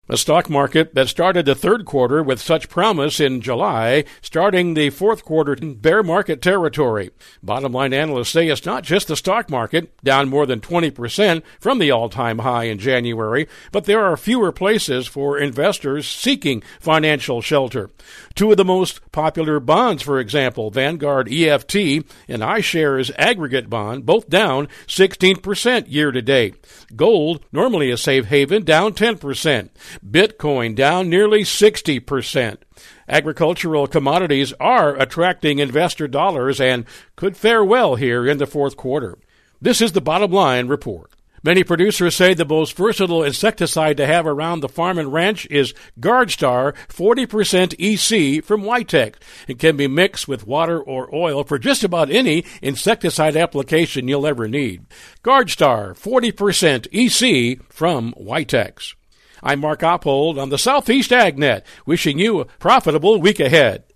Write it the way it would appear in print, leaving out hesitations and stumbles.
A stock market that started the third quarter with such promise in July, starting the fourth quarter in bear market territory. Bottom line analysts say it's not just the stock market, down more than 20% from the all-time high in January, but there are fewer places for investors seeking financial shelter. Two of the most popular bonds, for example, Vanguard EFT and iShares Aggregate Bond, both down 16% year-to-date. Gold, normally a safe haven, down 10%. Bitcoin down nearly 60%. Agricultural commodities are attracting investor dollars and could fare well here in the fourth quarter. This is the Bottom Line Report. Many producers say the most versatile insecticide to have around the farm and ranch is GuardStar 40% EC from Wytech. It can be mixed with water or oil for just about any insecticide application you'll ever need. GuardStar 40% EC from Wytech. I'm Mark Oppold on the Southeast AgNet, wishing you a profitable week ahead.